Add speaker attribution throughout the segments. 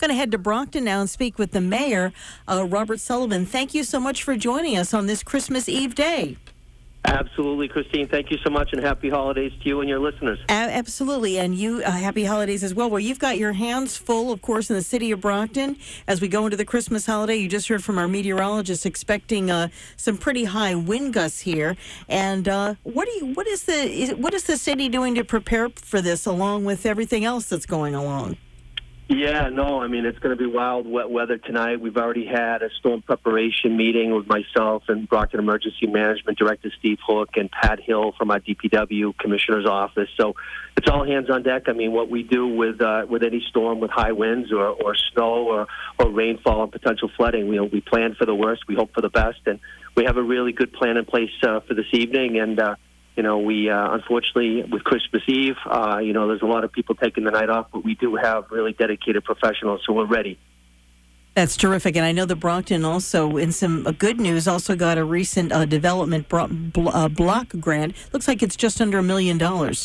Speaker 1: Going to head to Brockton now and speak with the mayor, Robert Sullivan. Thank you so much for joining us on this Christmas Eve day.
Speaker 2: Absolutely, Christine. Thank you so much, and happy holidays to you and your listeners.
Speaker 1: Absolutely, and you, happy holidays as well. Well, you've got your hands full, of course, in the city of Brockton as we go into the Christmas holiday. You just heard from our meteorologist expecting some pretty high wind gusts here. And what is the city doing to prepare for this, along with everything else that's going along?
Speaker 2: Yeah, no, I mean, it's going to be wild, wet weather tonight. We've already had a storm preparation meeting with myself and Brockton Emergency Management Director Steve Hook and Pat Hill from our DPW Commissioner's Office. So it's all hands on deck. I mean, what we do with any storm with high winds or snow or rainfall and potential flooding, we plan for the worst, we hope for the best, and we have a really good plan in place for this evening. And we unfortunately, with Christmas Eve, there's a lot of people taking the night off, but we do have really dedicated professionals, so we're ready.
Speaker 1: That's terrific. And I know that Brockton also, in some good news, also got a recent development block grant. Looks like it's just under $1 million.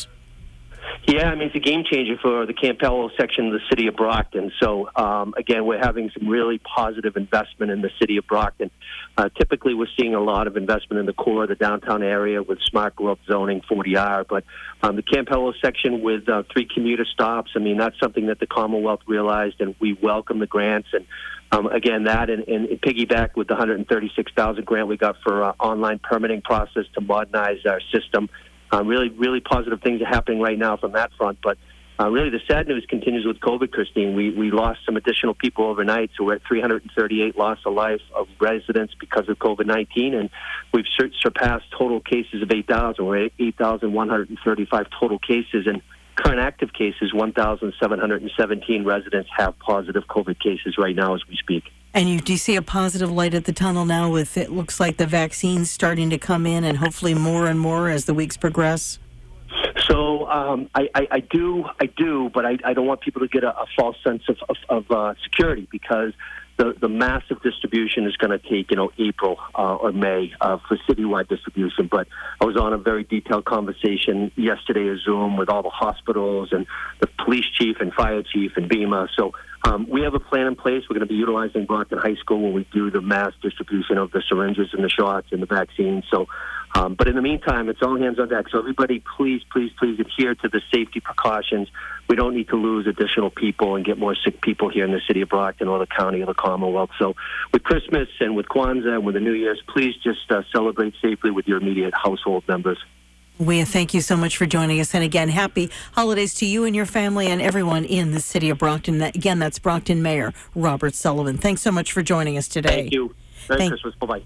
Speaker 2: Yeah, I mean, it's a game changer for the Campello section of the city of Brockton. So, again, we're having some really positive investment in the city of Brockton. Typically, we're seeing a lot of investment in the core of the downtown area with smart growth zoning, 40R. But the Campello section with 3 commuter stops, I mean, that's something that the Commonwealth realized, and we welcome the grants. And, again, that and piggyback with the $136,000 grant we got for online permitting process to modernize our system. Really, really positive things are happening right now from that front. But really the sad news continues with COVID, Christine. We lost some additional people overnight, so we're at 338 loss of life of residents because of COVID-19, and we've surpassed total cases of 8,000. We're at 8,135 total cases, and current active cases, 1,717 residents have positive COVID cases right now as we speak.
Speaker 1: And do you see a positive light at the tunnel now with it looks like the vaccines starting to come in and hopefully more and more as the weeks progress?
Speaker 2: So I do, but I don't want people to get a false sense of security, because the massive distribution is going to take, April or May for citywide distribution. But I was on a very detailed conversation yesterday, a Zoom, with all the hospitals and the police chief and fire chief and BEMA. So we have a plan in place. We're going to be utilizing Brockton High School when we do the mass distribution of the syringes and the shots and the vaccines. So, but in the meantime, it's all hands on deck. So everybody, please adhere to the safety precautions. We don't need to lose additional people and get more sick people here in the city of Brockton or the county or the Commonwealth. So with Christmas and with Kwanzaa and with the New Year's, please just celebrate safely with your immediate household members.
Speaker 1: We thank you so much for joining us. And again, happy holidays to you and your family and everyone in the city of Brockton. Again, that's Brockton Mayor Robert Sullivan. Thanks so much for joining us today.
Speaker 2: Thank you. Merry Christmas. Bye-bye.